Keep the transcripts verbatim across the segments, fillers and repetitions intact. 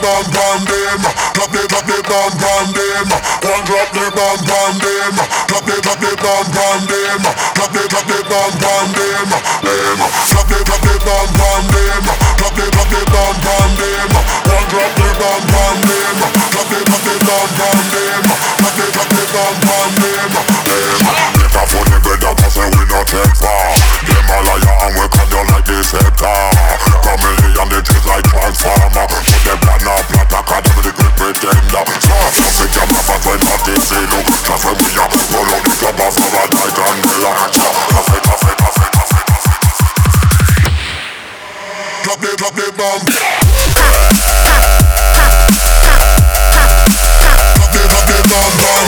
bomb on them. Drop the drop the bomb on them. One drop the bomb on them. Drop the drop the bomb on them. Drop the drop the bomb on them. Them. Drop the drop the bomb on them. Drop the drop the bomb on them. One drop the bomb on them. Drop the drop the bomb on them. Drop the drop the bomb on them. Them. Make a funny bed up and say we not take far. Them a liar and we cut down like the scepter. Chameleon they taste like transformer. Put them plan up, not a cut them with the great pretender. Stop, nothing can happen when nothing say no. Cause when we up, roll out the club of our titan killer. Stop, coffee, coffee, coffee, coffee, coffee. Drop the, drop the bomb. Drop the, drop the bomb, bomb.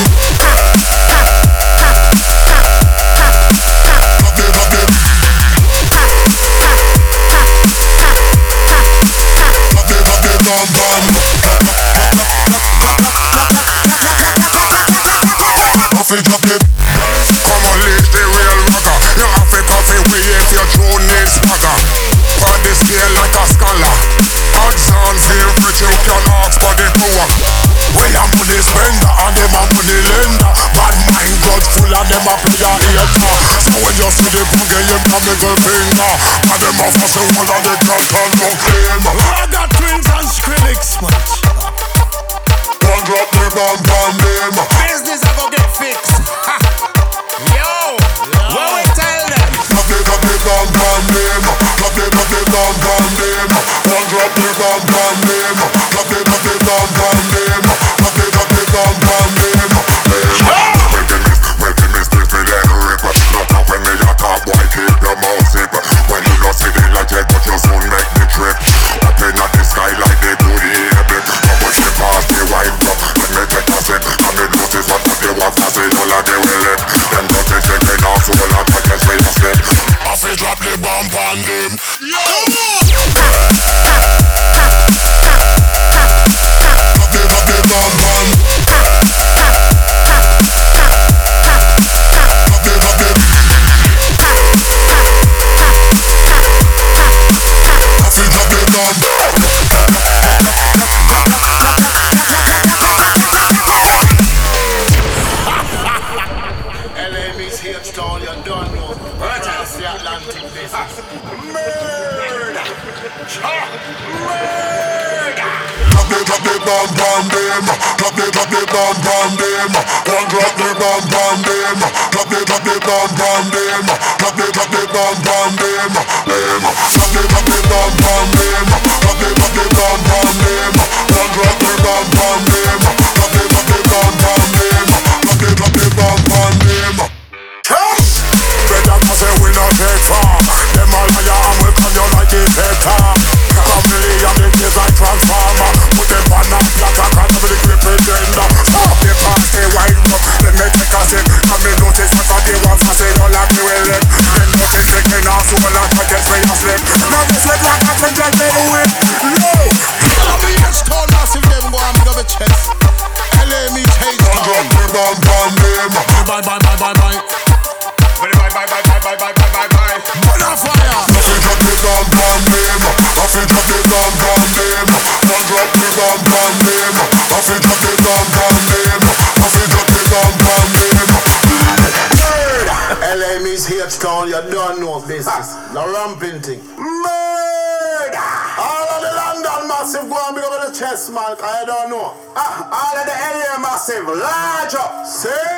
Coffee drop it. Come on, leash the real mugger. You have to coffee we if your drone is swagger. On the scale like a scholar. Odds on feel rich you can ask for the poor. We a money spender and them a money lender. Bad mind judge full of them a play a hater. So when you see the boogie him a middle finger. And them a fuss and one of the crash and no claim. I got twins and Skrillex man. One drop the bomb on them. Business I go get fixed. Ha. Yo, Yo. What we tell them? Drop the drop the bomb on them. Drop the drop the bomb on them. One drop the bomb on them. Drop the drop the bomb on them. Drop the drop the bomb on them. When the miss, when the miss, this me let rip. Not up when me a top boy keep your mouth zip. When you not see the light yet, but you soon make the trip. Up in the sky like they do the air. Watch me pass the wine cup, let me take a sip. And me notice what they want to say, all of them will lip. Them don't take it off, so all of them get straight to slip. I feel drop the bomb on them. Yo! Drop the, drop the bomb on. Drop the, drop the. I feel drop the bomb. H-Town, you don't know. Right as the Atlantic business. Murder! Murder! Drop the, drop the bomb on them. Drop the, drop the bomb on them. One drop the bomb on them. Drop the, drop the bomb on them. Drop the, drop the bomb on them. Them. Drop the, drop the bomb on them. Drop the, drop the bomb on them. One drop the bomb on them. Drop the, drop the bomb on them. Drop the, drop the bomb on them. Better cause they will not take far. Them all liar and will come you like the sector. Chameleon they taste like transformer. Put them on a black and cut with the grip pretender. Stop the pass, they wind up. Let me take a sip. And me notice what they want to say. Don't like me with it. Then notice they can ask who will like to get straight to slip. Now this look like a thing that they win. No! Tell me H-Town massive them go and big up the chest. L A meets H-Town. Drop the bomb on them. Bye bye bye bye bye. Bye bye bye bye bye bye bye bye bye. Bonfire. I feel drop the bomb on them. I feel drop the bomb on them. One drop the bomb on them. I feel drop the bomb on them. I feel drop the bomb on them. L A means H-Town, you don't know business. The ramping thing. Murder! All of the London massive go and big up the chest, man. I don't know. Ah, all of the L A massive, large up. See?